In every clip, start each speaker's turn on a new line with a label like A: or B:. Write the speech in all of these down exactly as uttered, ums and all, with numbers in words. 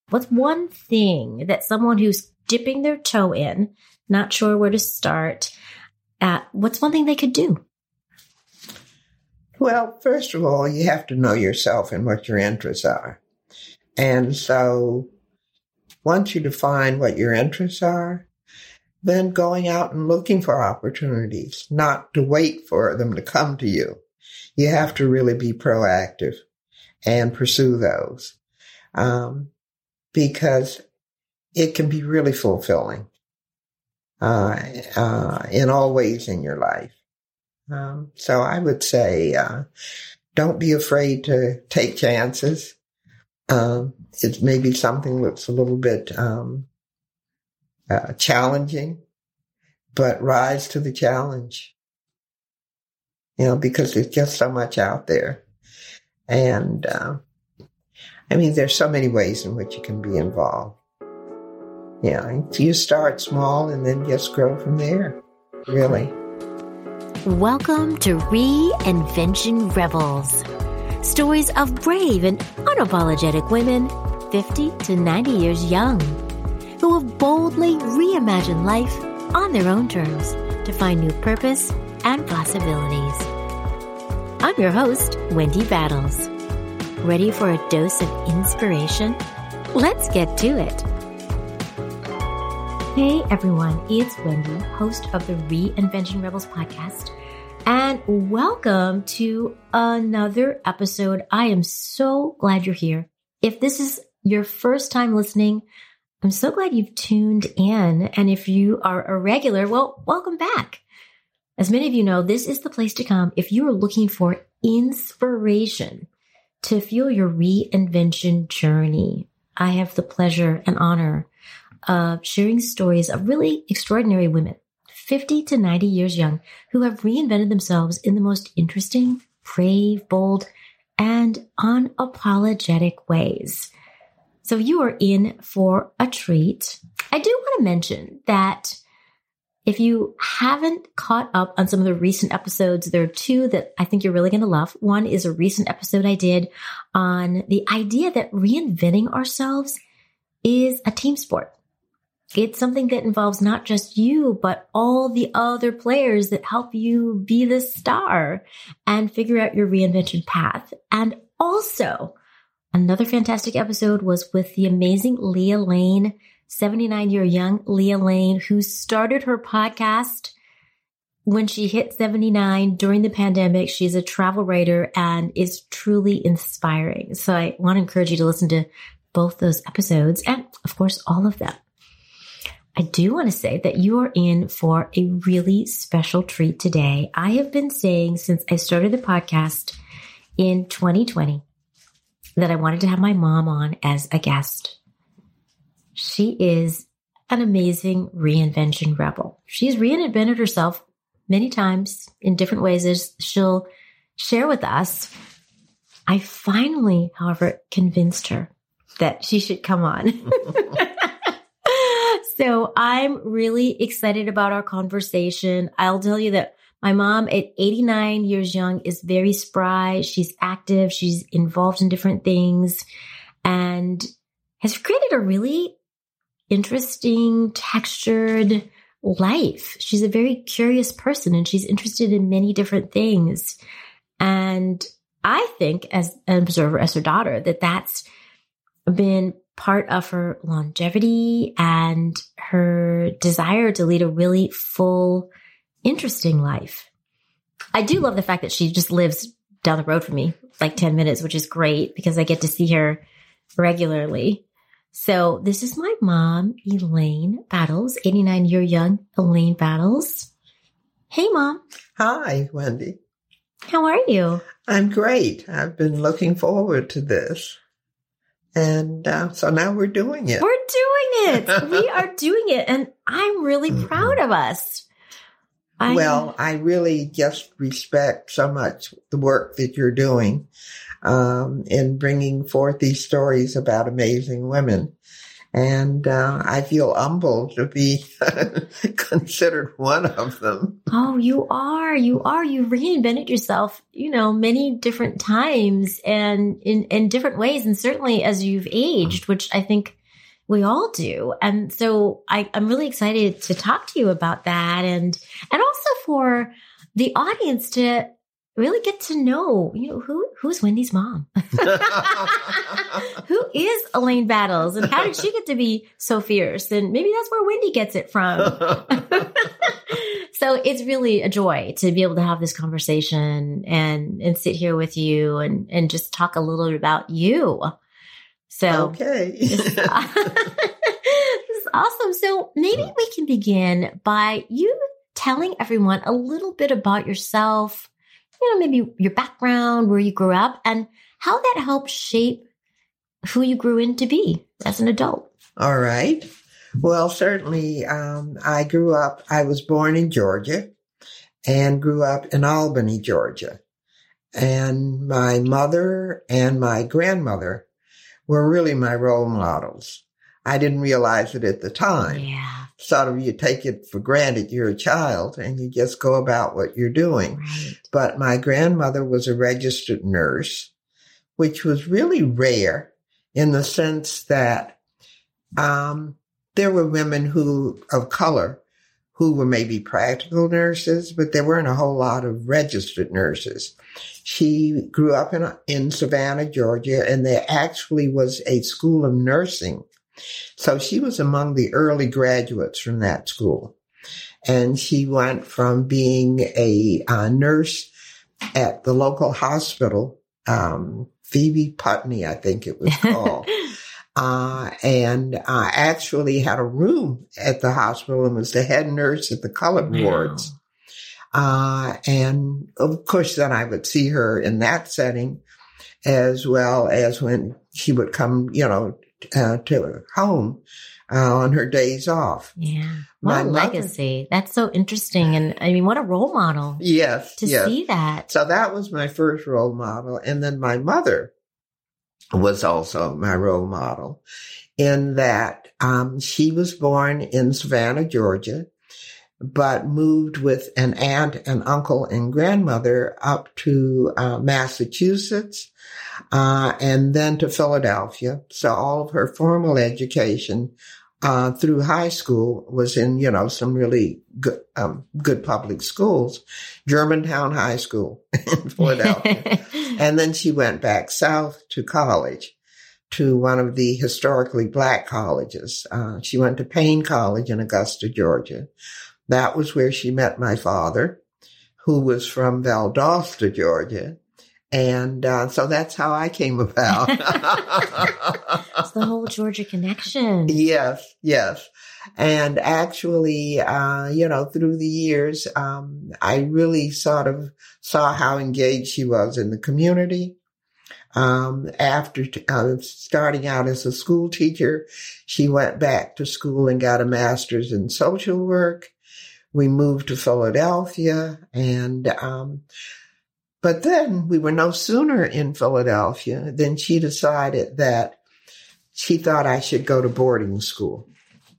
A: What's one thing that someone who's dipping their toe in, not sure where to start, uh, what's one thing they could do?
B: Well, first of all, you have to know yourself and what your interests are. And so once you define what your interests are, then going out and looking for opportunities, not to wait for them to come to you. You have to really be proactive and pursue those, um, because it can be really fulfilling uh, uh, in all ways in your life. Um, so I would say, uh, don't be afraid to take chances. Um, it may be something that's a little bit, um, uh, challenging, but rise to the challenge, you know, because there's just so much out there. And, uh, I mean, there's so many ways in which you can be involved. Yeah. You start small and then just grow from there, really.
A: Welcome to Reinvention Rebels. Stories of brave and unapologetic women, fifty to ninety years young, who have boldly reimagined life on their own terms to find new purpose and possibilities. I'm your host, Wendy Battles. Ready for a dose of inspiration? Let's get to it. Hey everyone, it's Wendy, host of the Reinvention Rebels podcast, and welcome to another episode. I am so glad you're here. If this is your first time listening, I'm so glad you've tuned in, and if you are a regular, well, welcome back. As many of you know, this is the place to come if you are looking for inspiration to fuel your reinvention journey. I have the pleasure and honor of sharing stories of really extraordinary women, fifty to ninety years young, who have reinvented themselves in the most interesting, brave, bold, and unapologetic ways. So you are in for a treat. I do want to mention that if you haven't caught up on some of the recent episodes, there are two that I think you're really going to love. One is a recent episode I did on the idea that reinventing ourselves is a team sport. It's something that involves not just you, but all the other players that help you be the star and figure out your reinvention path. And also, another fantastic episode was with the amazing Leah Lane, seventy-nine-year young Leah Lane, who started her podcast when she hit seventy-nine during the pandemic. She's a travel writer and is truly inspiring. So I want to encourage you to listen to both those episodes and, of course, all of them. I do want to say that you are in for a really special treat today. I have been saying since I started the podcast in twenty twenty that I wanted to have my mom on as a guest. She is an amazing reinvention rebel. She's reinvented herself many times in different ways, as she'll share with us. I finally, however, convinced her that she should come on. So I'm really excited about our conversation. I'll tell you that my mom at eighty-nine years young is very spry. She's active. She's involved in different things and has created a really interesting, textured life. She's a very curious person and she's interested in many different things. And I think, as an observer, as her daughter, that that's been part of her longevity and her desire to lead a really full, interesting life. I do love the fact that she just lives down the road from me, like ten minutes, which is great because I get to see her regularly. So this is my mom, Elaine Battles, eighty-nine-year young Elaine Battles. Hey, Mom.
B: Hi, Wendy.
A: How are you?
B: I'm great. I've been looking forward to this. And uh, so now we're doing it.
A: We're doing it. We are doing it. And I'm really mm-hmm. proud of us. I,
B: well, I really just respect so much the work that you're doing um, in bringing forth these stories about amazing women. And uh, I feel humbled to be considered one of them.
A: Oh, you are. You are. You reinvented yourself, you know, many different times and in, in different ways. And certainly as you've aged, which I think We all do. And so I, I'm really excited to talk to you about that, and, and also for the audience to really get to know, you know, who, who's Wendy's mom? Who is Elaine Battles, and how did she get to be so fierce? And maybe that's where Wendy gets it from. So it's really a joy to be able to have this conversation and, and sit here with you and, and just talk a little bit about you. So,
B: okay.
A: this, is, this is awesome. So maybe we can begin by you telling everyone a little bit about yourself, you know, maybe your background, where you grew up, and how that helped shape who you grew into be as an adult.
B: All right. Well, certainly, um, I grew up, I was born in Georgia and grew up in Albany, Georgia. And my mother and my grandmother were really my role models. I didn't realize it at the time.
A: Yeah.
B: Sort of you take it for granted you're a child and you just go about what you're doing.
A: Right.
B: But my grandmother was a registered nurse, which was really rare in the sense that um, there were women who of color who were maybe practical nurses, but there weren't a whole lot of registered nurses. She grew up in, in Savannah, Georgia, and there actually was a school of nursing. So she was among the early graduates from that school. And she went from being a uh, nurse at the local hospital, um, Phoebe Putney, I think it was called. Uh, and uh, actually had a room at the hospital and was the head nurse at the colored
A: Wow.
B: wards. Uh, and of course, then I would see her in that setting, as well as when she would come, you know, uh, to her home uh, on her days off.
A: Yeah. What
B: My
A: a
B: mother-
A: legacy. That's so interesting. And I mean, what a role model
B: Yes,
A: to
B: yes.
A: see that.
B: So that was my first role model. And then my mother was also my role model in that um, she was born in Savannah, Georgia, but moved with an aunt and uncle and grandmother up to uh, Massachusetts uh, and then to Philadelphia. So all of her formal education uh, through high school was in, you know, some really good, um, good public schools, Germantown High School in Philadelphia. And then she went back south to college, to one of the historically black colleges. Uh, she went to Payne College in Augusta, Georgia. That was where she met my father, who was from Valdosta, Georgia. And uh, so that's how I came about.
A: It's the whole Georgia connection.
B: Yes, yes. And actually, uh, you know, through the years, um, I really sort of saw how engaged she was in the community. Um, after uh, starting out as a school teacher, she went back to school and got a master's in social work. We moved to Philadelphia, and um, but then we were no sooner in Philadelphia than she decided that she thought I should go to boarding school.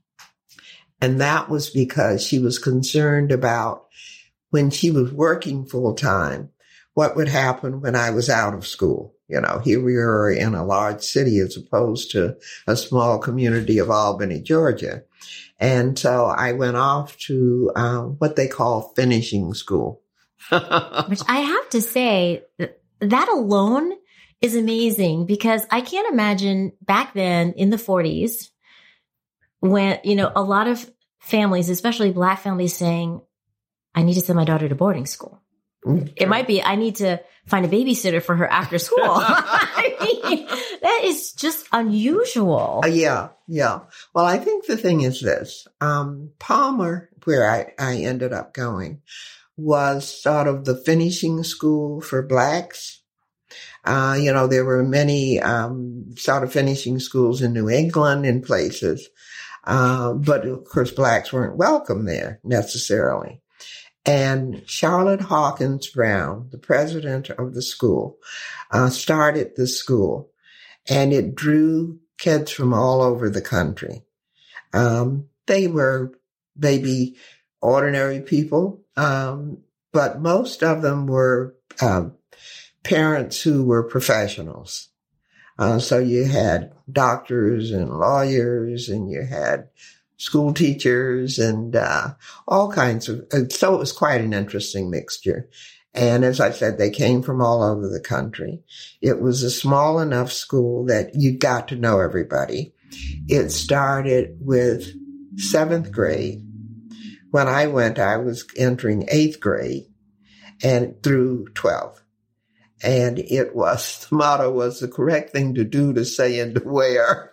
B: And that was because she was concerned about when she was working full time, what would happen when I was out of school. You know, here we are in a large city as opposed to a small community of Albany, Georgia. And so I went off to uh, what they call finishing school.
A: Which I have to say, that alone is amazing, because I can't imagine back then in the forties when, you know, a lot of families, especially Black families, saying, I need to send my daughter to boarding school.
B: Mm-hmm.
A: It might be, I need to find a babysitter for her after school. I mean, that is just unusual.
B: Uh, yeah, yeah. Well, I think the thing is this. Um, Palmer, where I, I ended up going, was sort of the finishing school for Blacks. Uh, you know, there were many um, sort of finishing schools in New England and places. Uh, but, of course, Blacks weren't welcome there necessarily. And Charlotte Hawkins Brown, the president of the school, uh, started the school, and it drew kids from all over the country. Um, they were maybe ordinary people, um, but most of them were um, parents who were professionals. Uh, so you had doctors and lawyers, and you had school teachers and uh, all kinds of, and so it was quite an interesting mixture. And as I said, they came from all over the country. It was a small enough school that you got to know everybody. It started with seventh grade. When I went, I was entering eighth grade and through twelfth. And it was, the motto was the correct thing to do, to say, and to wear.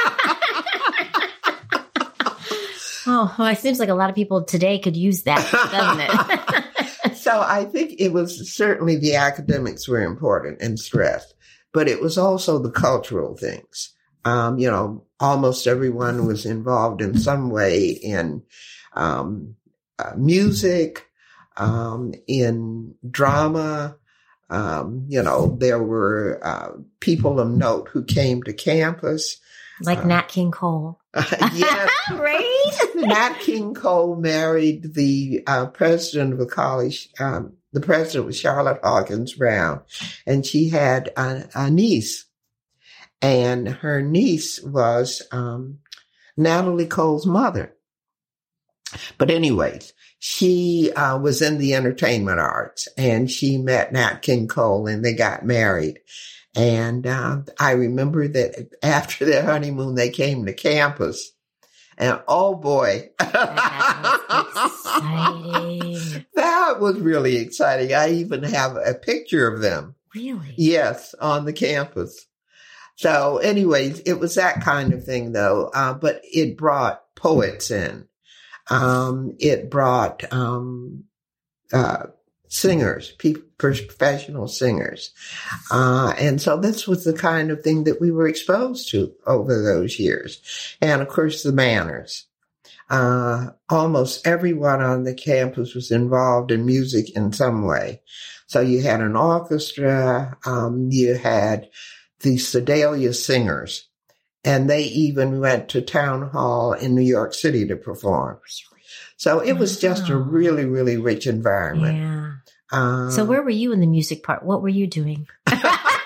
A: Oh, well, it seems like a lot of people today could use that, doesn't it?
B: So I think it was certainly the academics were important and stressed, but it was also the cultural things. Um, you know, almost everyone was involved in some way in um, uh, music, um, in drama. Um, you know, there were uh, people of note who came to campus.
A: Like uh, Nat King Cole.
B: Uh, yes.
A: Right?
B: Nat King Cole married the uh, president of the college. Um, the president was Charlotte Hawkins Brown, and she had a, a niece. And her niece was um, Natalie Cole's mother. But anyways, she uh, was in the entertainment arts, and she met Nat King Cole, and they got married. And uh, I remember that after their honeymoon, they came to campus. And oh boy,
A: that was exciting.
B: That was really exciting. I even have a picture of them.
A: Really?
B: Yes, on the campus. So anyways, it was that kind of thing though. Uh, but it brought poets in. Um, it brought um, uh, singers, people, professional singers. Uh, and so this was the kind of thing that we were exposed to over those years. And of course, the manners. Uh, almost everyone on the campus was involved in music in some way. So you had an orchestra, um, you had the Sedalia Singers, and they even went to Town Hall in New York City to perform. So it was just a really, really rich environment.
A: Yeah.
B: Um,
A: so where were you in the music part? What were you doing? Because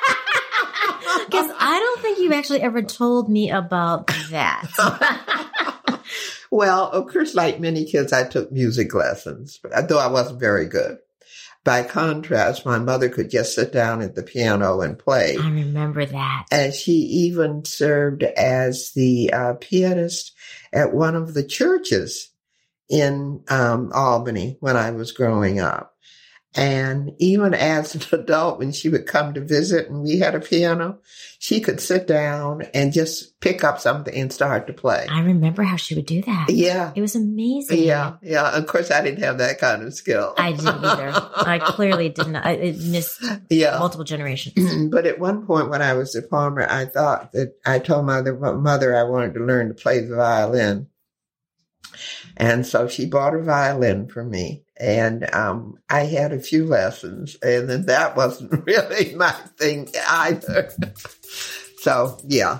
A: I don't think you've actually ever told me about that.
B: Well, of course, like many kids, I took music lessons, though I wasn't very good. By contrast, my mother could just sit down at the piano and play.
A: I remember that.
B: And she even served as the uh, pianist at one of the churches in um, Albany when I was growing up. And even as an adult, when she would come to visit and we had a piano, she could sit down and just pick up something and start to play.
A: I remember how she would do that.
B: Yeah.
A: It was amazing.
B: Yeah. Yeah. Of course, I didn't have that kind of skill.
A: I didn't either. I clearly didn't. I it missed
B: yeah.
A: multiple generations.
B: But at one point when I was a farmer, I thought that I told mother, mother I wanted to learn to play the violin. And so she bought a violin for me. And um, I had a few lessons, and then that wasn't really my thing either. So, yeah.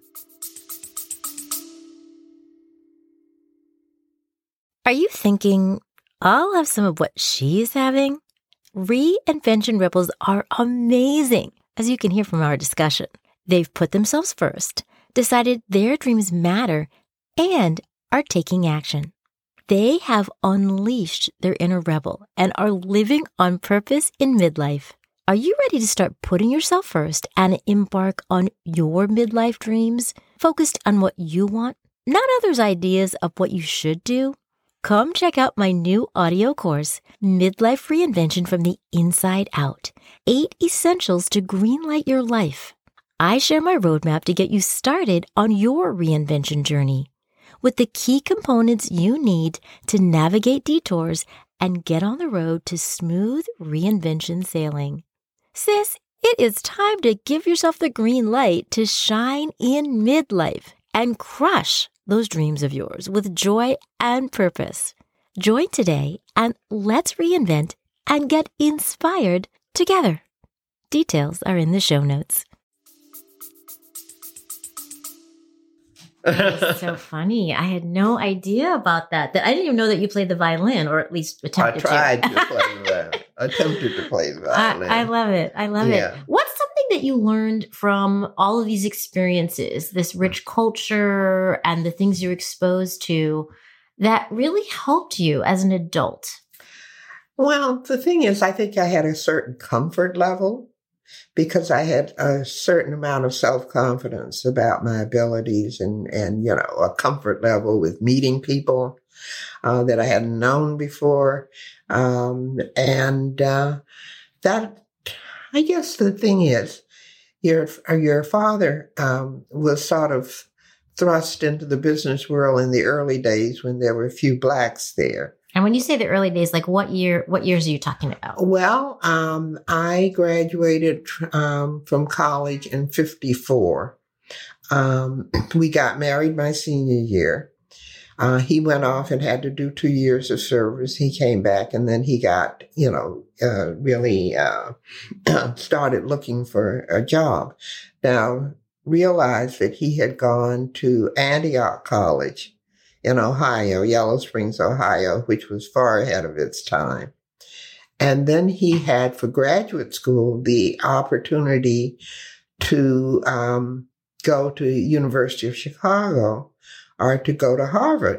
A: Are you thinking, I'll have some of what she's having? Reinvention Rebels are amazing, as you can hear from our discussion. They've put themselves first, decided their dreams matter, and are taking action. They have unleashed their inner rebel and are living on purpose in midlife. Are you ready to start putting yourself first and embark on your midlife dreams, focused on what you want, not others' ideas of what you should do? Come check out my new audio course, Midlife Reinvention from the Inside Out, Eight Essentials to Greenlight Your Life. I share my roadmap to get you started on your reinvention journey, with the key components you need to navigate detours and get on the road to smooth reinvention sailing. Sis, it is time to give yourself the green light to shine in midlife and crush those dreams of yours with joy and purpose. Join today and let's reinvent and get inspired together. Details are in the show notes. That is so funny. I had no idea about that. That I didn't even know that you played the violin, or at least attempted
B: to. I tried
A: to.
B: to play the violin. Attempted to play the violin.
A: I, I love it. I love
B: yeah.
A: it. What's something that you learned from all of these experiences, this rich culture and the things you're exposed to, that really helped you as an adult?
B: Well, the thing is, I think I had a certain comfort level because I had a certain amount of self-confidence about my abilities and, and you know, a comfort level with meeting people uh, that I hadn't known before. Um, and uh, that, I guess the thing is, your, your father um, was sort of thrust into the business world in the early days when there were a few blacks there.
A: And when you say the early days, like what year, what years are you talking about?
B: Well, um, I graduated um, from college in fifty-four. Um, we got married my senior year. Uh, he went off and had to do two years of service. He came back and then he got, you know, uh, really uh, started looking for a job. Now, realized that he had gone to Antioch College in Ohio, Yellow Springs, Ohio, which was far ahead of its time. And then he had for graduate school the opportunity to um, go to University of Chicago or to go to Harvard.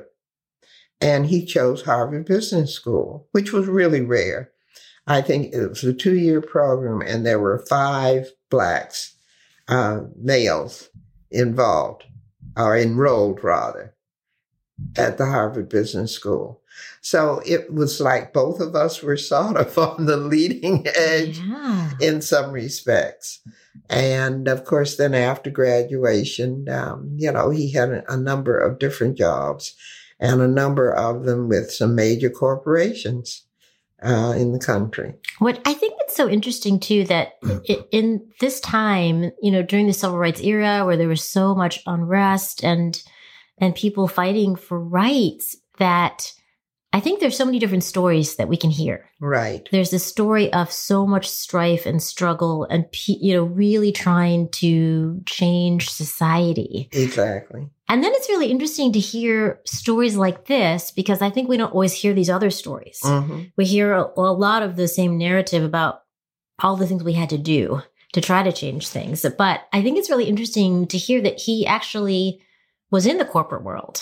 B: And he chose Harvard Business School, which was really rare. I think it was a two-year program and there were five blacks, uh, males involved, or enrolled rather, at the Harvard Business School. So it was like both of us were sort of on the leading edge yeah. in some respects. And of course, then after graduation, um, you know, he had a, a number of different jobs and a number of them with some major corporations uh, in the country.
A: What I think it's so interesting too, that it, in this time, you know, during the civil rights era where there was so much unrest and and people fighting for rights, that I think there's so many different stories that we can hear.
B: Right.
A: There's this story of so much strife and struggle and, you know, really trying to change society.
B: Exactly.
A: And then it's really interesting to hear stories like this, because I think we don't always hear these other stories. Mm-hmm. We hear a, a lot of the same narrative about all the things we had to do to try to change things. But I think it's really interesting to hear that he actually was in the corporate world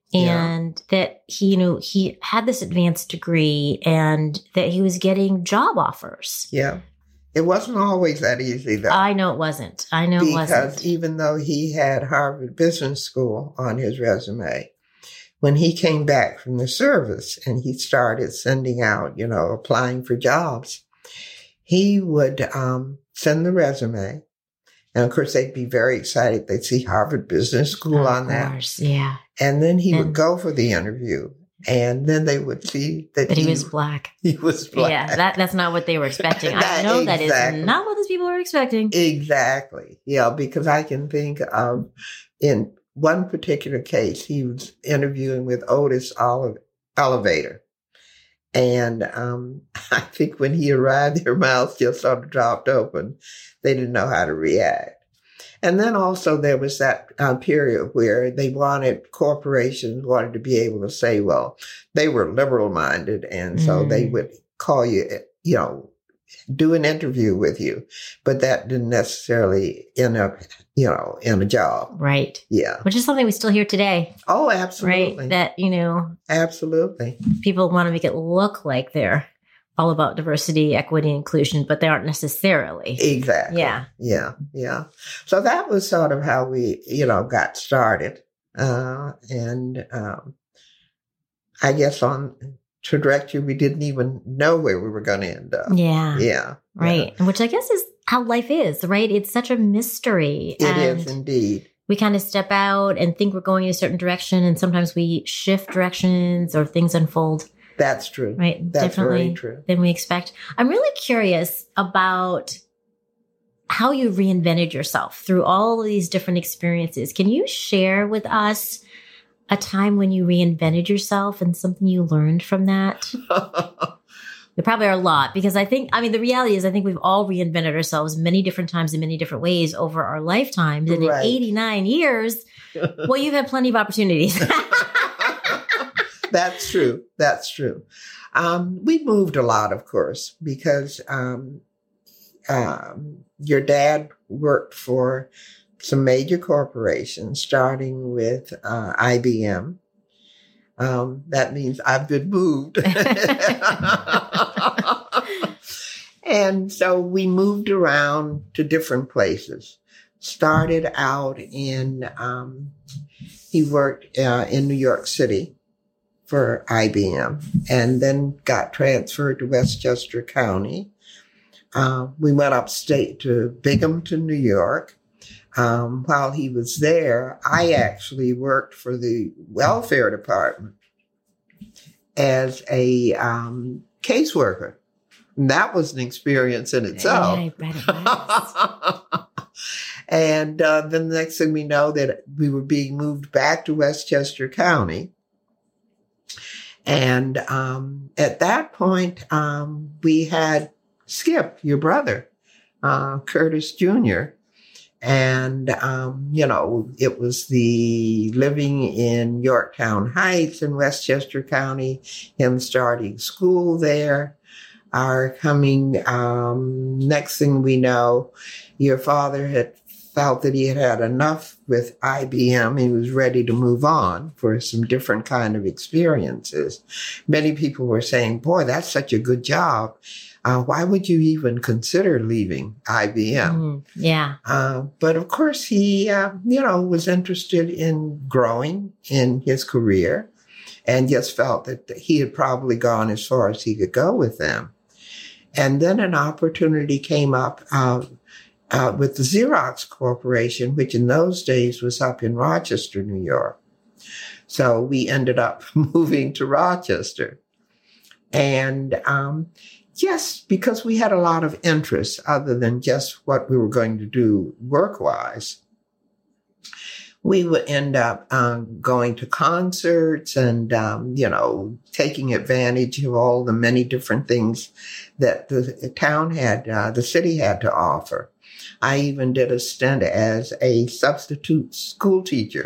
A: and yeah. that he, you know, he had this advanced degree and that he was getting job offers.
B: Yeah. It wasn't always that easy, though.
A: I know it wasn't. I know
B: because
A: it wasn't.
B: Because even though he had Harvard Business School on his resume, when he came back from the service and he started sending out, you know, applying for jobs, he would um, send the resume. And of course, they'd be very excited. They'd see Harvard Business School on that.
A: Of course, yeah.
B: And then he
A: and,
B: would go for the interview. And then they would see that,
A: that
B: he,
A: he was black.
B: He was black.
A: Yeah, that, that's not what they were expecting.
B: that,
A: I know
B: exactly.
A: that is not what those people were expecting.
B: Exactly. Yeah, because I can think of, in one particular case, he was interviewing with Otis Olive, Elevator. And um, I think when he arrived, their mouths just sort of dropped open. They didn't know how to react. And then also there was that uh, period where they wanted, corporations wanted to be able to say, well, they were liberal minded. And so mm. they would call you, you know, do an interview with you. But that didn't necessarily end up, you know, in a job.
A: Right.
B: Yeah.
A: Which is something we still hear today.
B: Oh, absolutely.
A: Right. That, you know.
B: Absolutely.
A: People want to make it look like they're all about diversity, equity, inclusion, but they aren't necessarily.
B: Exactly.
A: Yeah.
B: Yeah. Yeah. So that was sort of how we, you know, got started. Uh, and um, I guess on trajectory, we didn't even know where we were going to end up.
A: Yeah.
B: Yeah.
A: Right.
B: Yeah.
A: Which I guess is how life is, right? It's such a mystery.
B: It and is indeed.
A: We kind of step out and think we're going in a certain direction, and sometimes we shift directions or things unfold.
B: That's true.
A: Right.
B: That's
A: differently
B: very true.
A: Than we expect. I'm really curious about how you reinvented yourself through all of these different experiences. Can you share with us a time when you reinvented yourself and something you learned from that? There probably are a lot, because I think, I mean, the reality is I think we've all reinvented ourselves many different times in many different ways over our lifetimes. And right. in eighty-nine years, well, you've had plenty of opportunities.
B: That's true. That's true. Um, we moved a lot, of course, because um, um, your dad worked for some major corporations, starting with uh, I B M. Um, that means I've been moved. And so we moved around to different places. Started out in, um, he worked uh, in New York City for I B M, and then got transferred to Westchester County. Uh, we went upstate to Binghamton, New York. Um, while he was there, I actually worked for the welfare department as a um, caseworker. And that was an experience in itself.
A: Yeah, I bet it was.
B: And uh, then the next thing we know, that we were being moved back to Westchester County. And um, at that point, um, we had Skip, your brother, uh, Curtis Junior And, um, you know, it was the living in Yorktown Heights in Westchester County, him starting school there, our coming, um, next thing we know, your father had felt that he had had enough with I B M. He was ready to move on for some different kind of experiences. Many people were saying, boy, that's such a good job. Uh, why would you even consider leaving I B M?
A: Mm, yeah.
B: Uh, but of course, he, uh, you know, was interested in growing in his career and just felt that he had probably gone as far as he could go with them. And then an opportunity came up uh, uh, with the Xerox Corporation, which in those days was up in Rochester, New York. So we ended up moving to Rochester. And um, yes, because we had a lot of interests other than just what we were going to do work-wise. We would end up um, going to concerts and, um, you know, taking advantage of all the many different things that the town had, uh, the city had to offer. I even did a stint as a substitute school teacher.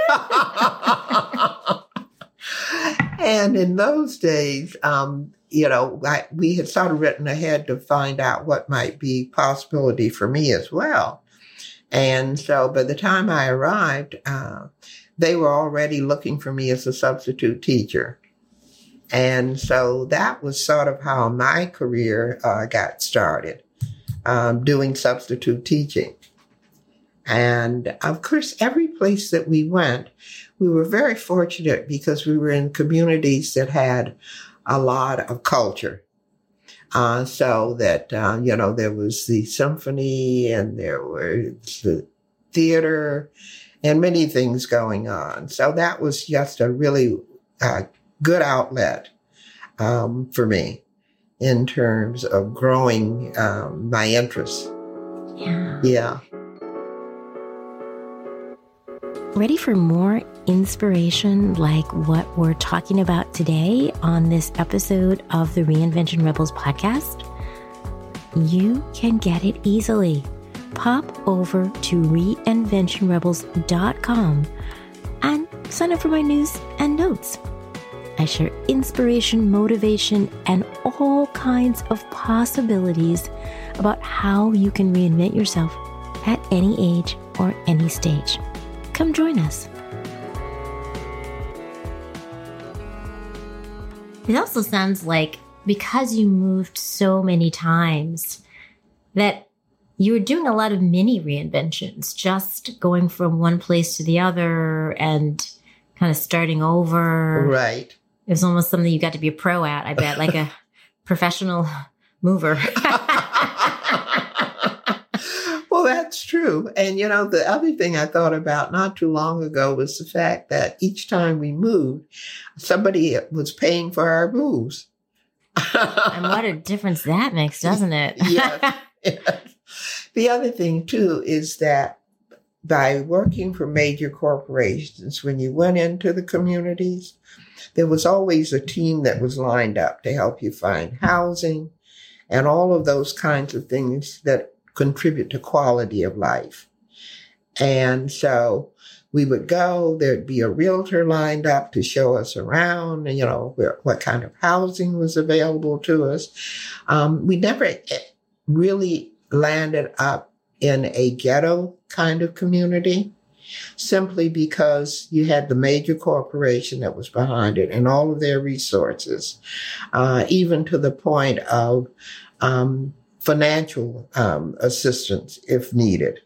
B: And in those days, um, you know, I, we had sort of written ahead to find out what might be possibility for me as well. And so by the time I arrived, uh, they were already looking for me as a substitute teacher. And so that was sort of how my career uh, got started, um, doing substitute teaching. And of course, every place that we went, we were very fortunate because we were in communities that had a lot of culture. Uh, so that, uh, you know, there was the symphony and there was the theater and many things going on. So that was just a really uh, good outlet um, for me in terms of growing um, my interests.
A: Yeah.
B: Yeah.
A: Ready for more inspiration like what we're talking about today on this episode of the Reinvention Rebels podcast? You can get it easily. Pop over to reinvention rebels dot com and sign up for my news and notes. I share inspiration, motivation, and all kinds of possibilities about how you can reinvent yourself at any age or any stage. Come join us. It also sounds like because you moved so many times that you were doing a lot of mini reinventions, just going from one place to the other and kind of starting over.
B: Right.
A: It was almost something you got to be a pro at, I bet, like a professional mover.
B: Well, that's true. And, you know, the other thing I thought about not too long ago was the fact that each time we moved, somebody was paying for our moves.
A: And what a difference that makes, doesn't it?
B: Yes, yes. The other thing, too, is that by working for major corporations, when you went into the communities, there was always a team that was lined up to help you find housing and all of those kinds of things that contribute to quality of life. And so we would go, there'd be a realtor lined up to show us around, and, you know, where, what kind of housing was available to us. Um, we never really landed up in a ghetto kind of community, simply because you had the major corporation that was behind it and all of their resources, uh, even to the point of um, financial um, assistance if needed.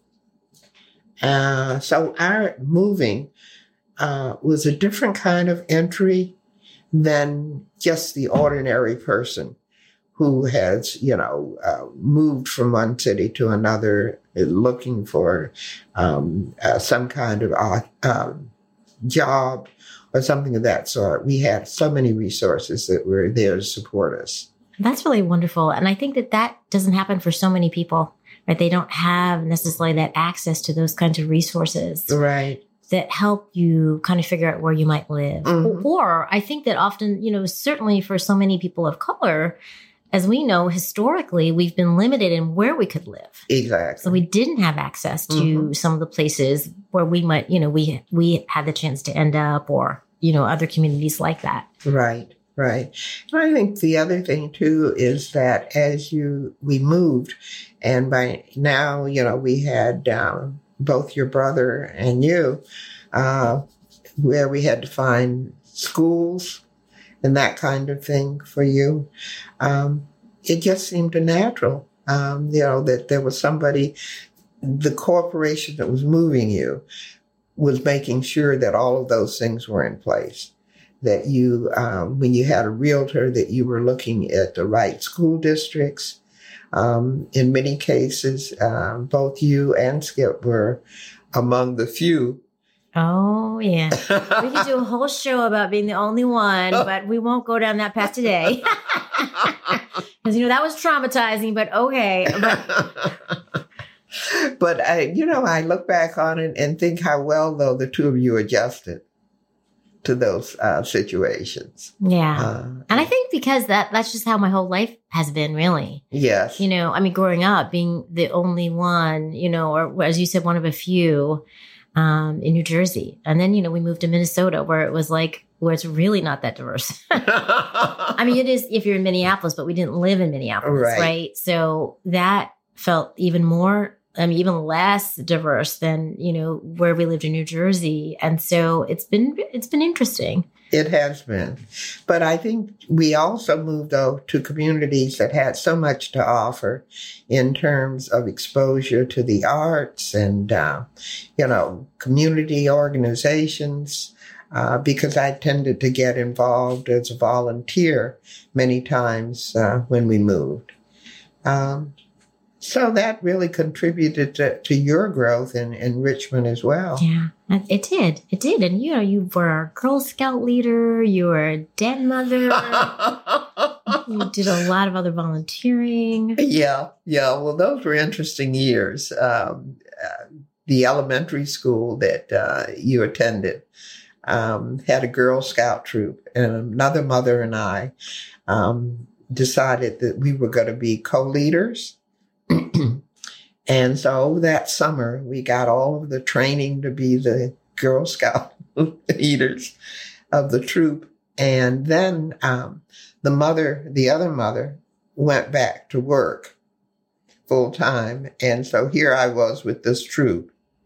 B: Uh, so our moving uh, was a different kind of entry than just the ordinary person who has, you know, uh, moved from one city to another looking for um, uh, some kind of uh, um, job or something of that sort. We had so many resources that were there to support us.
A: That's really wonderful. And I think that that doesn't happen for so many people, right? They don't have necessarily that access to those kinds of resources.
B: Right.
A: That help you kind of figure out where you might live. Mm-hmm. Or, or I think that often, you know, certainly for so many people of color, as we know, historically, we've been limited in where we could live.
B: Exactly.
A: So we didn't have access to mm-hmm. some of the places where we might, you know, we we had the chance to end up, or, you know, other communities like that.
B: Right, right. And I think the other thing, too, is that as you, we moved, and by now, you know, we had um, both your brother and you, uh, where we had to find schools and that kind of thing for you. Um, it just seemed natural, um, you know, that there was somebody, the corporation that was moving you was making sure that all of those things were in place. That you, um, when you had a realtor, that you were looking at the right school districts. Um, in many cases, uh, both you and Skip were among the few.
A: Oh, yeah. We could do a whole show about being the only one, but we won't go down that path today. Because, you know, that was traumatizing, but okay. But,
B: but I, you know, I look back on it and think how well, though, the two of you adjusted to those uh, situations.
A: Yeah.
B: Uh,
A: and I think because that that's just how my whole life has been, really.
B: Yes.
A: You know, I mean, growing up, being the only one, you know, or as you said, one of a few, Um, in New Jersey. And then, you know, we moved to Minnesota, where it was like, where it's really not that diverse. I mean, it is if you're in Minneapolis, but we didn't live in Minneapolis, right? right? So that felt even more, I mean, even less diverse than, you know, where we lived in New Jersey. And so it's been, it's been interesting.
B: It has been. But I think we also moved, though, to communities that had so much to offer in terms of exposure to the arts and, uh, you know, community organizations, uh, because I tended to get involved as a volunteer many times uh, when we moved. Um, so that really contributed to, to your growth and enrichment as well.
A: Yeah, it did. It did. And, you know, you were a Girl Scout leader. You were a den mother. You did a lot of other volunteering.
B: Yeah, yeah. Well, those were interesting years. Um, uh, the elementary school that uh, you attended um, had a Girl Scout troop. And another mother and I um, decided that we were going to be co-leaders. And so that summer, we got all of the training to be the Girl Scout leaders of the troop. And then um, the mother, the other mother, went back to work full time. And so here I was with this troop.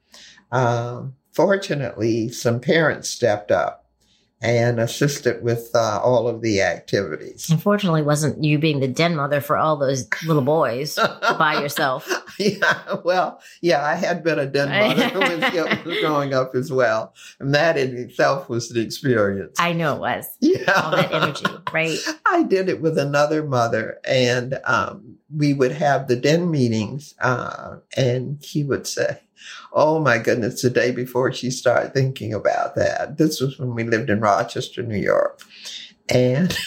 B: Um, fortunately, some parents stepped up and assisted with uh, all of the activities.
A: Unfortunately, wasn't you being the den mother for all those little boys by yourself?
B: Yeah, well, yeah, I had been a den mother when I was growing up as well. And that in itself was an experience.
A: I know it was.
B: Yeah.
A: All that energy, right?
B: I did it with another mother, and um, we would have the den meetings, uh, and he would say, oh my goodness, the day before she started thinking about that. This was when we lived in Rochester, New York. And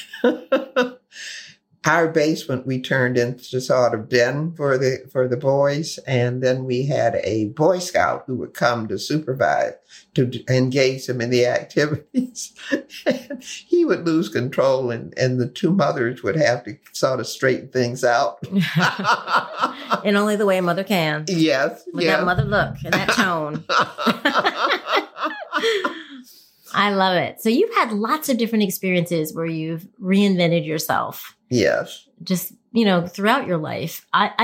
B: our basement we turned into sort of den for the for the boys. And then we had a Boy Scout who would come to supervise, to engage them in the activities. And he would lose control, and, and the two mothers would have to sort of straighten things out.
A: In only the way a mother can.
B: Yes.
A: With
B: yeah.
A: that mother look and that tone. I love it. So you've had lots of different experiences where you've reinvented yourself.
B: Yes.
A: Just, you know, throughout your life. I, I'm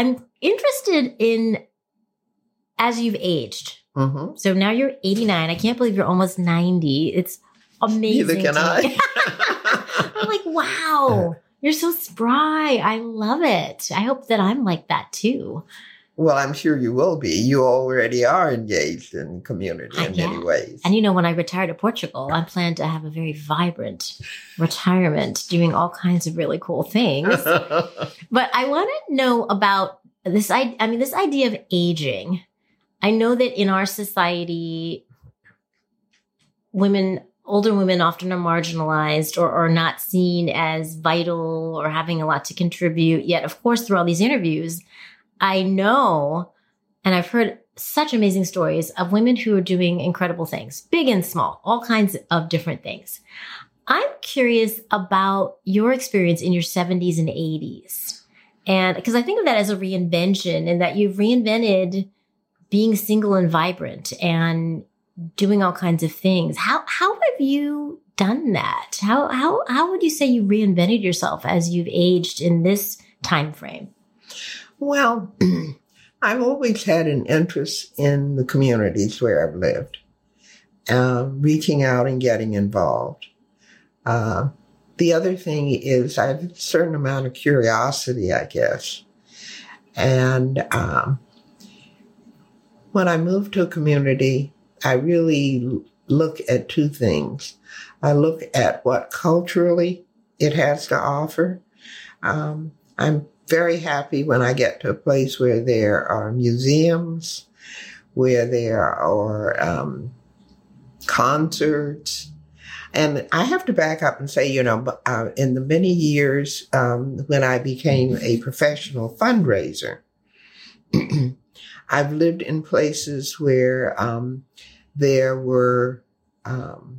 A: interested in, as you've aged.
B: Mm-hmm.
A: So now you're eighty-nine. I can't believe you're almost ninety. It's amazing.
B: Neither can I.
A: I'm like, wow, you're so spry. I love it. I hope that I'm like that too.
B: Well, I'm sure you will be. You already are engaged in community in
A: Uh, yeah.
B: many ways.
A: And you know, when I retire to Portugal, I plan to have a very vibrant retirement, doing all kinds of really cool things. But I want to know about this. I, I mean, this idea of aging. I know that in our society, women, older women often are marginalized or, or not seen as vital or having a lot to contribute. Yet, of course, through all these interviews, I know, and I've heard such amazing stories of women who are doing incredible things, big and small, all kinds of different things. I'm curious about your experience in your seventies and eighties. And because I think of that as a reinvention, and that you've reinvented being single and vibrant and doing all kinds of things. How how have you done that? How how how would you say you reinvented yourself as you've aged in this time frame?
B: Well, I've always had an interest in the communities where I've lived, uh, reaching out and getting involved. Uh, the other thing is I have a certain amount of curiosity, I guess. And um, when I move to a community, I really look at two things. I look at what culturally it has to offer. Um, I'm very happy when I get to a place where there are museums, where there are um, concerts. And I have to back up and say, you know, uh, in the many years um, when I became a professional fundraiser, I've lived in places where um, there were um,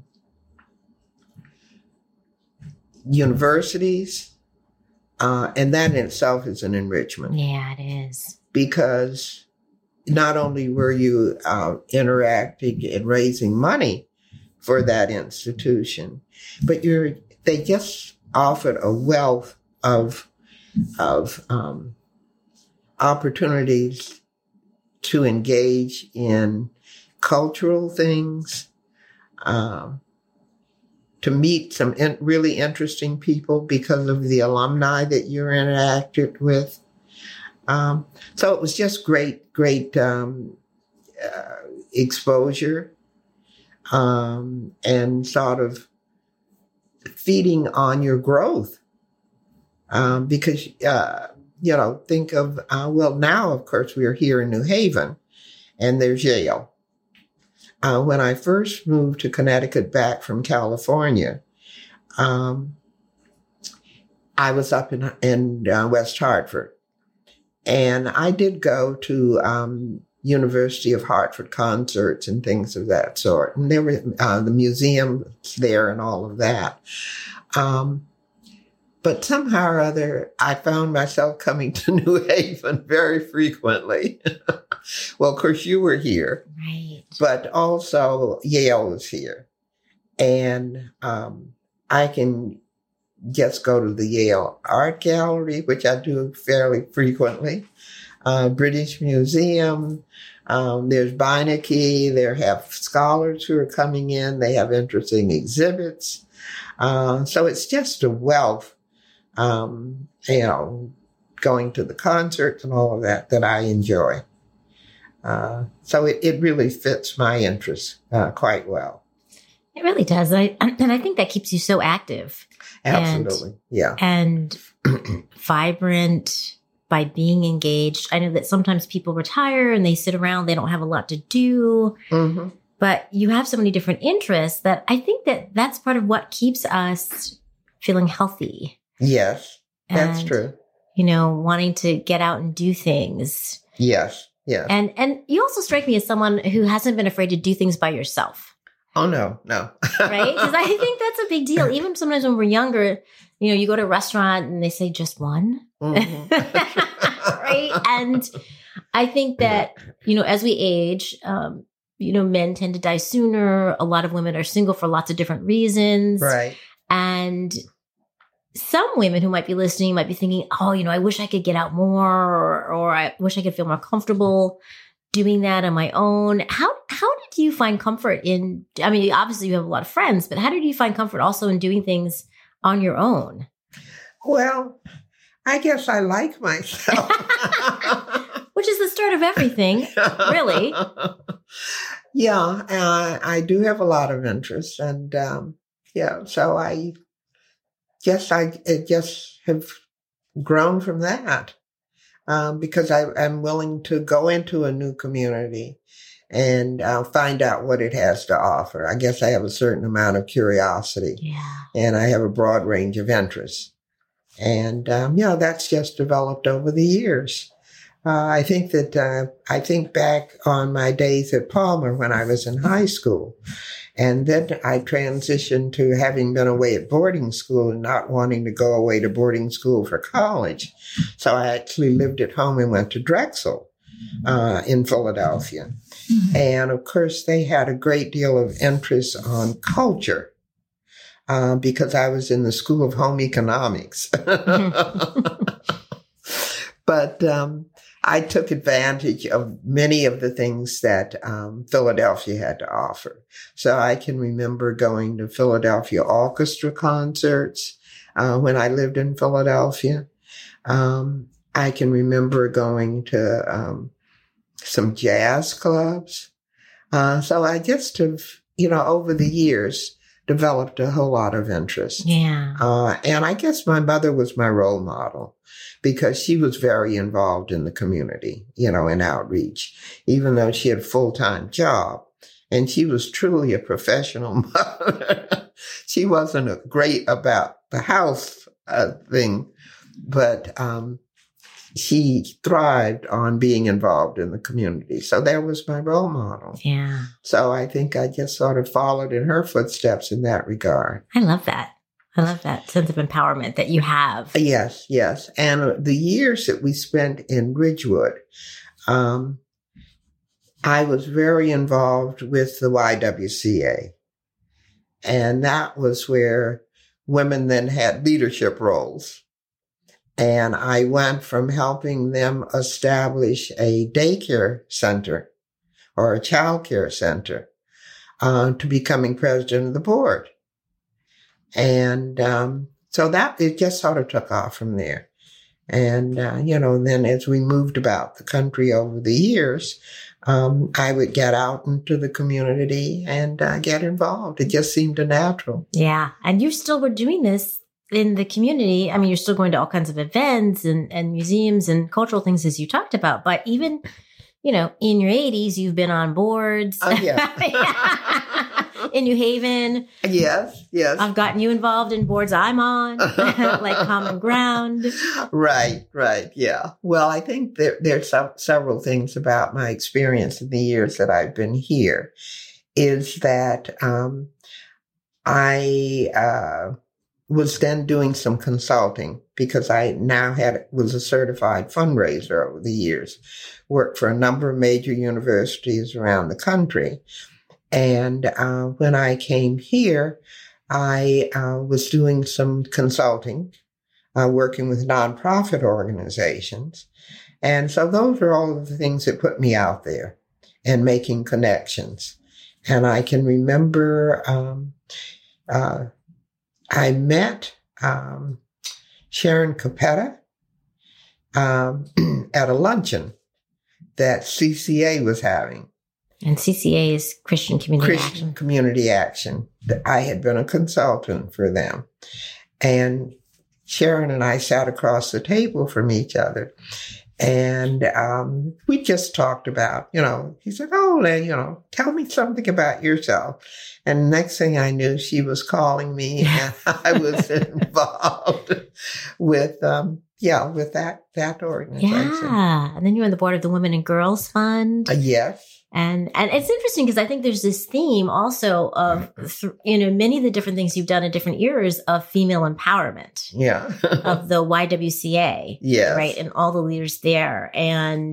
B: universities, uh, and that in itself is an enrichment.
A: Yeah, it is.
B: Because not only were you uh, interacting and raising money for that institution, but you're they just offered a wealth of of um, opportunities to engage in cultural things, um, to meet some in, really interesting people because of the alumni that you're interacted with. Um, so it was just great, great um, uh, exposure um, and sort of feeding on your growth. Um, because, uh, you know, think of, uh, well, now, of course, we are here in New Haven, and there's Yale. Uh, when I first moved to Connecticut back from California, um, I was up in, in uh, West Hartford. And I did go to um, University of Hartford concerts and things of that sort. And there were uh, the museum there and all of that. Um, but somehow or other, I found myself coming to New Haven very frequently. Well, of course, you were here.
A: Right.
B: But also Yale was here. And um, I can just go to the Yale Art Gallery, which I do fairly frequently, uh, British Museum. Um, there's Beinecke. There have scholars who are coming in. They have interesting exhibits. Uh, so it's just a wealth, um, you know, going to the concerts and all of that that I enjoy. Uh, so it, it really fits my interests uh, quite well.
A: It really does. I, and I think that keeps you so active.
B: Absolutely.
A: And,
B: yeah.
A: And vibrant by being engaged. I know that sometimes people retire and they sit around, they don't have a lot to do,
B: Mm-hmm.
A: but you have so many different interests that I think that that's part of what keeps us feeling healthy.
B: Yes, that's
A: and,
B: true.
A: You know, wanting to get out and do things.
B: Yes, yes.
A: And, and you also strike me as someone who hasn't been afraid to do things by yourself.
B: Oh, no, no.
A: Right? Because I think that's a big deal. Even sometimes when we're younger, you know, you go to a restaurant and they say just one. Mm-hmm. Right? And I think that, you know, as we age, um, you know, men tend to die sooner. A lot of women are single for lots of different reasons.
B: Right.
A: And some women who might be listening might be thinking, oh, you know, I wish I could get out more, or, or I wish I could feel more comfortable doing that on my own. How how did you find comfort in, I mean, obviously you have a lot of friends, but how did you find comfort also in doing things on your own?
B: Well, I guess I like myself.
A: Which is the start of everything, really.
B: Yeah, uh, I do have a lot of interest. And um, yeah, so I guess I, I just have grown from that um, because I, I'm willing to go into a new community and uh, find out what it has to offer. I guess I have a certain amount of curiosity.
A: Yeah.
B: And I have a broad range of interests. And, um, yeah, that's just developed over the years. Uh, I think that, uh, I think back on my days at Palmer when I was in high school. And then I transitioned to having been away at boarding school and not wanting to go away to boarding school for college. So I actually lived at home and went to Drexel, uh, in Philadelphia. Mm-hmm. And of course, they had a great deal of interest on culture. Uh, because I was in the School of Home Economics. But um, I took advantage of many of the things that um, Philadelphia had to offer. So I can remember going to Philadelphia orchestra concerts uh, when I lived in Philadelphia. Um, I can remember going to um, some jazz clubs. Uh, so I just have, you know, over the years, developed a whole lot of interest.
A: Yeah.
B: Uh, and I guess my mother was my role model because she was very involved in the community, you know, in outreach, even though she had a full-time job. And she was truly a professional mother. She wasn't a great about the house uh, thing, but um, she thrived on being involved in the community. So that was my role model.
A: Yeah. So
B: I think I just sort of followed in her footsteps in that regard.
A: I love that. I love that sense of empowerment that you have.
B: Yes, yes. And the years that we spent in Ridgewood, um, I was very involved with the Y W C A. And that was where women then had leadership roles. And I went from helping them establish a daycare center or a child care center uh, to becoming president of the board. And um, so that, it just sort of took off from there. And, uh, you know, then as we moved about the country over the years, um, I would get out into the community and uh, get involved. It just seemed a natural.
A: Yeah. And you still were doing this in the community. I mean, you're still going to all kinds of events and, and museums and cultural things as you talked about, but even, you know, in your eighties, you've been on boards.
B: Oh, yeah.
A: In New Haven.
B: Yes, yes.
A: I've gotten you involved in boards I'm on, like Common Ground.
B: Right, right, yeah. Well, I think there, there's some, several things about my experience in the years that I've been here, is that um, I uh, was then doing some consulting because I now had was a certified fundraiser over the years, worked for a number of major universities around the country. And uh, when I came here, I uh, was doing some consulting, uh, working with nonprofit organizations. And so those are all of the things that put me out there and making connections. And I can remember um, uh, I met um, Sharon Capetta um, at a luncheon that C C A was having.
A: And C C A is Christian Community
B: Christian
A: Action.
B: Community Action. I had been a consultant for them. And Sharon and I sat across the table from each other. And um, we just talked about, you know, he said, oh, you know, tell me something about yourself. And next thing I knew, she was calling me and I was involved with, um, yeah, with that, that organization.
A: Yeah. And then you're on the board of the Women and Girls Fund.
B: Uh, yes.
A: And and it's interesting because I think there's this theme also of, you know, many of the different things you've done in different eras of female empowerment.
B: Yeah.
A: Of the Y W C A.
B: Yes.
A: Right. And all the leaders there. And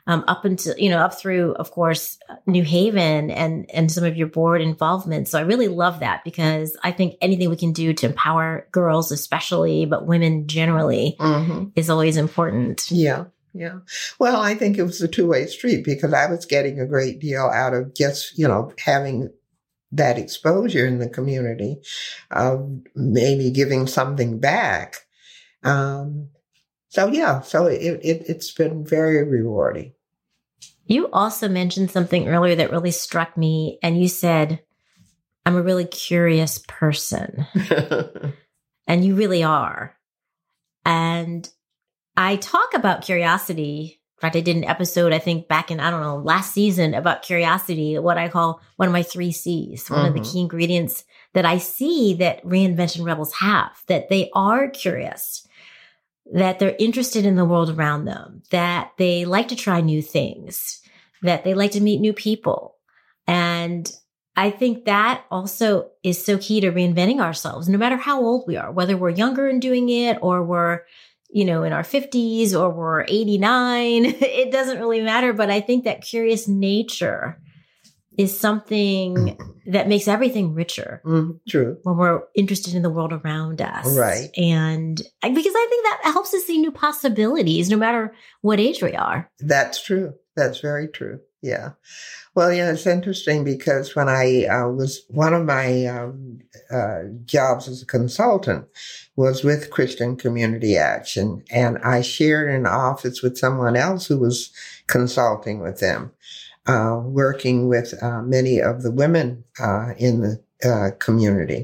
A: um, up until, you know, up through, of course, New Haven and, and some of your board involvement. So I really love that because I think anything we can do to empower girls, especially, but women generally, mm-hmm. is always important.
B: Yeah. Yeah. Well, I think it was a two-way street because I was getting a great deal out of just, you know, having that exposure in the community, of maybe giving something back. Um, so yeah, so it, it, it's been very rewarding.
A: You also mentioned something earlier that really struck me, and you said, I'm a really curious person. And you really are. And I talk about curiosity. In fact, I did an episode, I think back in, I don't know, last season about curiosity, what I call one of my three C's, one mm-hmm. of the key ingredients that I see that Reinvention Rebels have, that they are curious, that they're interested in the world around them, that they like to try new things, that they like to meet new people. And I think that also is so key to reinventing ourselves, no matter how old we are, whether we're younger and doing it or we're, you know, in our fifties or we're eighty-nine, it doesn't really matter. But I think that curious nature is something that makes everything richer.
B: Mm, true.
A: When we're interested in the world around us.
B: Right.
A: And because I think that helps us see new possibilities, no matter what age we are.
B: That's true. That's very true. Yeah. Well, yeah, it's interesting because when I uh, was, one of my um, uh, jobs as a consultant was with Christian Community Action, and I shared an office with someone else who was consulting with them, uh, working with uh, many of the women uh, in the uh, community.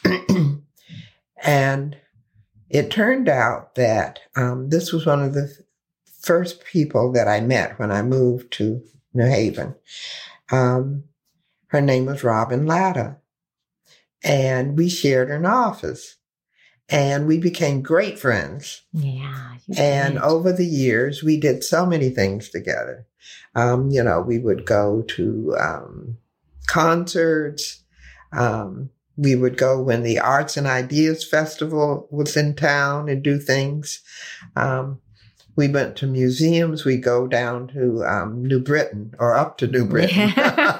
B: And it turned out that um, this was one of the first people that I met when I moved to New Haven. Um, her name was Robin Latta, and we shared an office, and we became great friends.
A: Yeah.
B: And
A: did.
B: Over the years, we did so many things together. Um, you know, we would go to um, concerts. Um, we would go when the Arts and Ideas Festival was in town and do things. Um, We went to museums. We go down to um, New Britain or up to New Britain.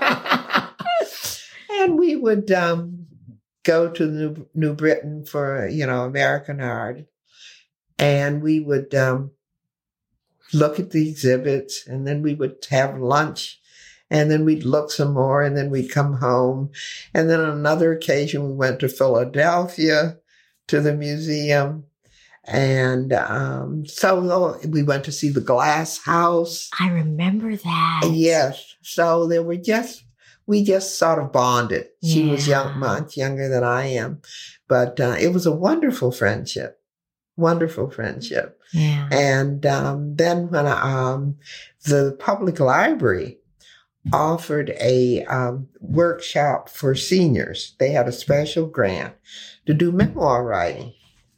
B: And we would um, go to New, New Britain for, you know, American art. And we would um, look at the exhibits, and then we would have lunch, and then we'd look some more, and then we'd come home. And then on another occasion, we went to Philadelphia to the museum. And um, so we went to see the Glass House.
A: I remember that.
B: Yes. So there were just, we just sort of bonded. She
A: yeah.
B: was young, much younger than I am. But uh, it was a wonderful friendship, wonderful friendship.
A: Yeah.
B: And um, then when I, um, the public library offered a um, workshop for seniors, they had a special grant to do memoir writing.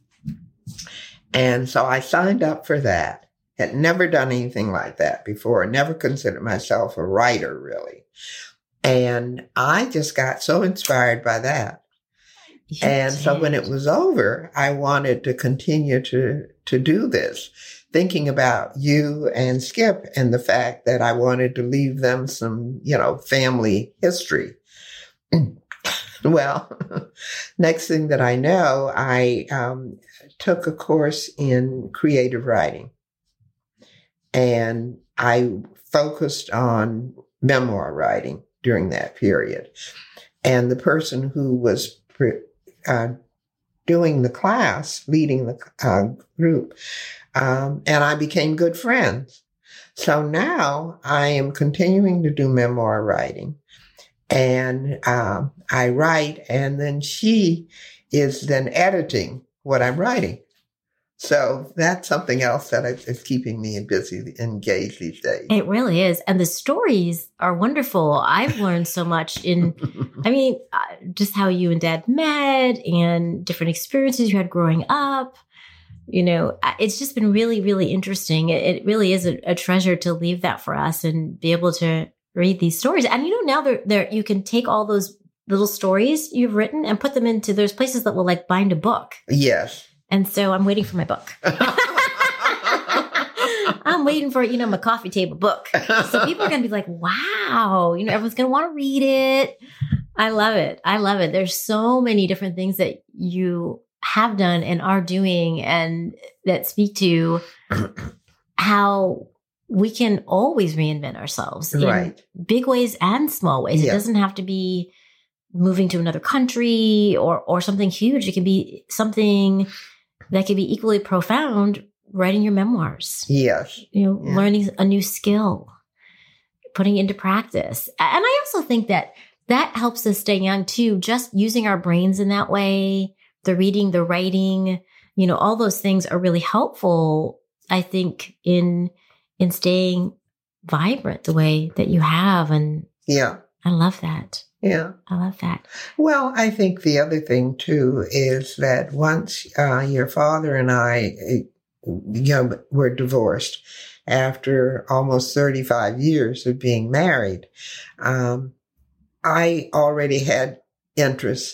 B: And so I signed up for that. Had never done anything like that before. Never considered myself a writer, really. And I just got so inspired by that. You and did. So when it was over, I wanted to continue to, to do this, thinking about you and Skip and the fact that I wanted to leave them some, you know, family history. Well, next thing that I know, I um, took a course in creative writing, and I focused on memoir writing during that period. And the person who was uh, doing the class, leading the uh, group, um, and I became good friends. So now I am continuing to do memoir writing. And um, I write, and then she is then editing what I'm writing. So that's something else that is keeping me busy, engaged these days.
A: It really is. And the stories are wonderful. I've learned so much in, I mean, uh, just how you and Dad met and different experiences you had growing up. You know, it's just been really, really interesting. It, it really is a, a treasure to leave that for us and be able to read these stories. And, you know, now they're, they're, you can take all those little stories you've written and put them into, there's places that will like bind a book.
B: Yes.
A: And so I'm waiting for my book. I'm I'm waiting for, you know, my coffee table book. So people are going to be like, wow, you know, everyone's going to want to read it. I love it. I love it. There's so many different things that you have done and are doing and that speak to how we can always reinvent ourselves in
B: Right.
A: big ways and small ways.
B: Yeah.
A: It doesn't have to be moving to another country or or something huge. It can be something that can be equally profound, writing your memoirs,
B: Yes.
A: you know,
B: Yeah.
A: learning a new skill, putting it into practice. And I also think that that helps us stay young too, just using our brains in that way, the reading, the writing, you know, all those things are really helpful, I think, in in staying vibrant the way that you have. And
B: Yeah.
A: I love that.
B: Yeah.
A: I love that.
B: Well, I think the other thing too is that once uh, your father and I, uh, you know, were divorced after almost thirty-five years of being married, um, I already had interests.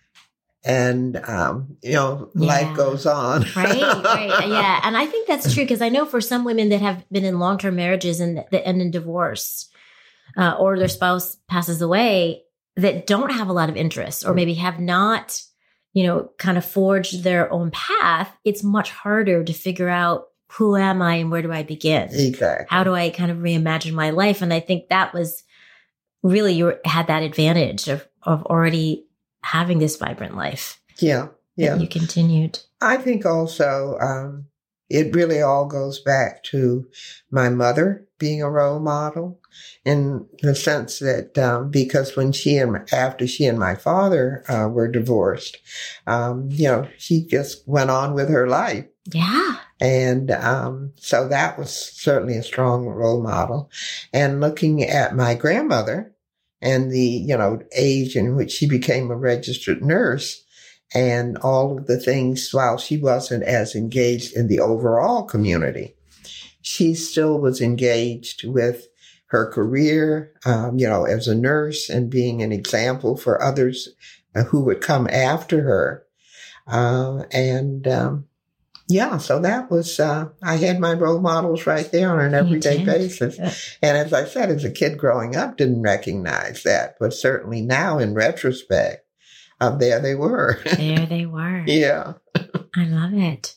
B: And, um, you know,
A: Yeah.
B: life goes on.
A: Right, right. Yeah. And I think that's true because I know for some women that have been in long-term marriages and that end in divorce, uh, or their spouse passes away, that don't have a lot of interest or maybe have not, you know, kind of forged their own path, it's much harder to figure out who am I and where do I begin?
B: Exactly.
A: How do I kind of reimagine my life? And I think that was really, you had that advantage of, of already having this vibrant life.
B: Yeah. Yeah.
A: That you continued.
B: I think also um, it really all goes back to my mother being a role model in the sense that um, because when she and after she and my father uh, were divorced, um, you know, she just went on with her life.
A: Yeah.
B: And um, so that was certainly a strong role model. And looking at my grandmother and the, you know, age in which she became a registered nurse and all of the things, while she wasn't as engaged in the overall community, she still was engaged with her career, um, you know, as a nurse and being an example for others uh, who would come after her. Uh, and, um, yeah, so that was, uh, I had my role models right there on an everyday
A: did.
B: basis.
A: Yeah.
B: And as I said, as a kid growing up, didn't recognize that. But certainly now in retrospect, uh, there they were.
A: There they were.
B: Yeah.
A: I love it.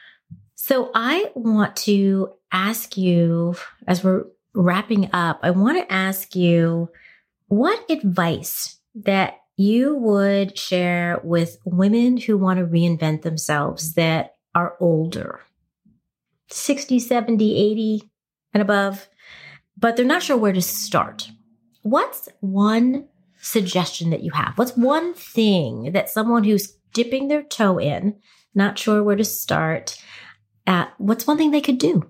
A: So I want to ask you, as we're wrapping up, I want to ask you what advice that you would share with women who want to reinvent themselves that are older, sixty, seventy, eighty and above, but they're not sure where to start. What's one suggestion that you have? What's one thing that someone who's dipping their toe in, not sure where to start, uh, what's one thing they could do?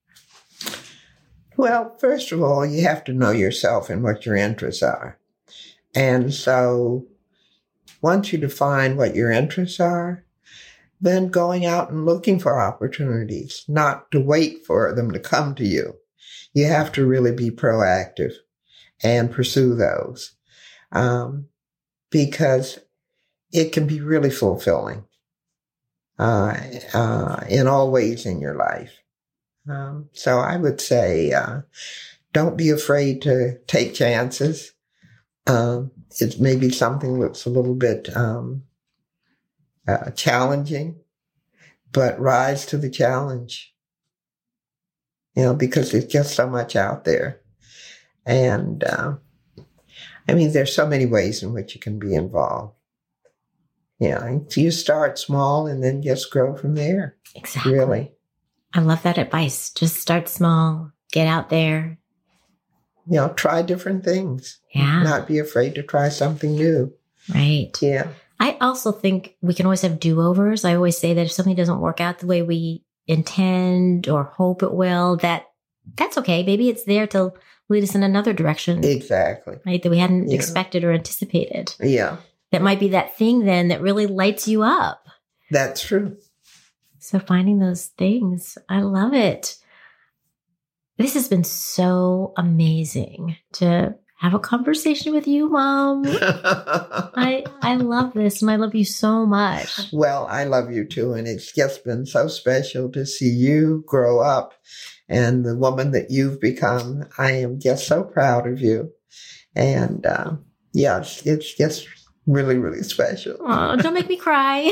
B: Well, first of all, you have to know yourself and what your interests are. And so once you define what your interests are, then going out and looking for opportunities, not to wait for them to come to you. You have to really be proactive and pursue those, um, because it can be really fulfilling uh, uh, in all ways in your life. Um, so I would say, uh, don't be afraid to take chances. Um, it may be something that's a little bit um, uh, challenging, but rise to the challenge. You know, because there's just so much out there. And, uh, I mean, there's so many ways in which you can be involved. Yeah, you start small and then just grow from there.
A: Exactly.
B: Really.
A: I love that advice. Just start small, get out there.
B: You know, try different things.
A: Yeah.
B: Not be afraid to try something new.
A: Right.
B: Yeah.
A: I also think we can always have do-overs. I always say that if something doesn't work out the way we intend or hope it will, that that's okay. Maybe it's there to lead us in another direction.
B: Exactly.
A: Right? That we hadn't
B: Yeah.
A: expected or anticipated.
B: Yeah.
A: That might be that thing then that really lights you up.
B: That's true.
A: So finding those things, I love it. This has been so amazing to have a conversation with you, Mom. I I love this and I love you so much.
B: Well, I love you too. And it's just been so special to see you grow up and the woman that you've become. I am just so proud of you. And uh, yes, it's just really, really special.
A: Oh, don't make me cry.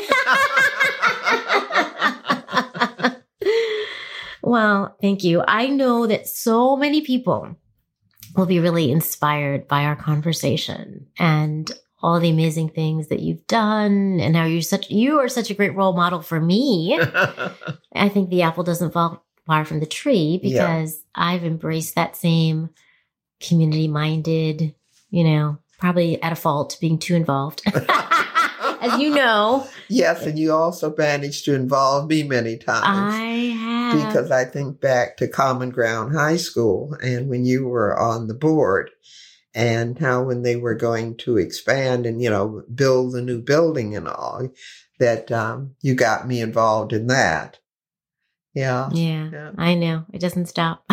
A: Well, thank you. I know that so many people will be really inspired by our conversation and all the amazing things that you've done and how you're such, you are such a great role model for me. I think the apple doesn't fall far from the tree because yeah. I've embraced that same community-minded, you know, probably at a fault being too involved. As you know.
B: Yes, and you also managed to involve me many times.
A: I have.
B: Because I think back to Common Ground High School and when you were on the board and how when they were going to expand and, you know, build the new building and all, that um, you got me involved in that. Yeah.
A: Yeah, yeah. I know. It doesn't stop.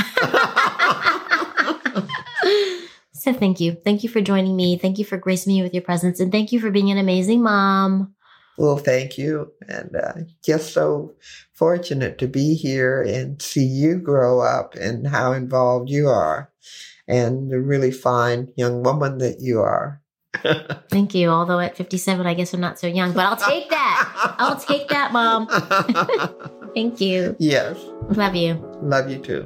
A: So thank you. Thank you for joining me. Thank you for gracing me with your presence. And thank you for being an amazing mom.
B: Well, thank you. And uh, just so fortunate to be here and see you grow up and how involved you are and the really fine young woman that you are.
A: Thank you. Although at fifty-seven, I guess I'm not so young, but I'll take that. I'll take that, Mom. Thank you.
B: Yes.
A: Love you.
B: Love you too.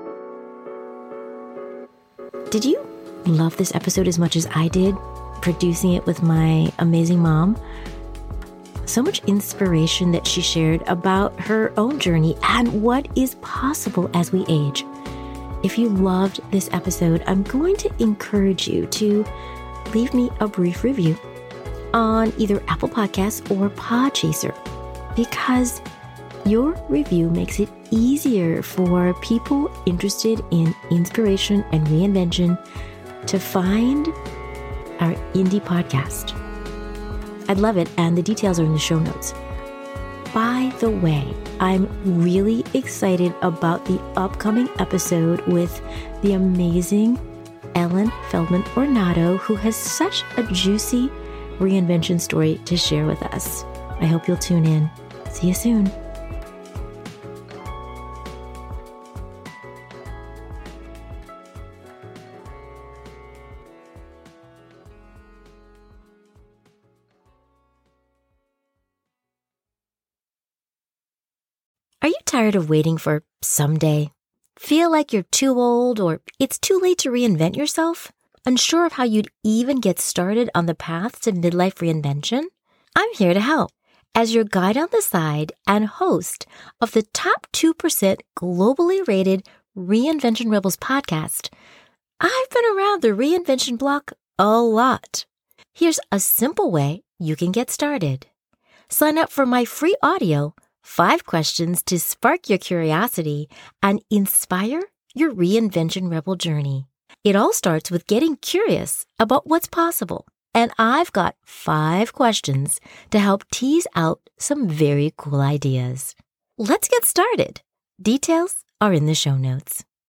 A: Did you love this episode as much as I did, producing it with my amazing mom? So much inspiration that she shared about her own journey and what is possible as we age. If you loved this episode, I'm going to encourage you to leave me a brief review on either Apple Podcasts or Podchaser, because your review makes it easier for people interested in inspiration and reinvention to find our indie podcast. I'd love it, and the details are in the show notes. By the way, I'm really excited about the upcoming episode with the amazing Ellen Feldman Ornato, who has such a juicy reinvention story to share with us. I hope you'll tune in. See you soon. Are you tired of waiting for someday? Feel like you're too old or it's too late to reinvent yourself? Unsure of how you'd even get started on the path to midlife reinvention? I'm here to help as your guide on the side and host of the top two percent globally rated Reinvention Rebels podcast. I've been around the reinvention block a lot. Here's a simple way you can get started. Sign up for my free audio, Five Questions to Spark Your Curiosity and Inspire Your Reinvention Rebel Journey. It all starts with getting curious about what's possible. And I've got five questions to help tease out some very cool ideas. Let's get started. Details are in the show notes.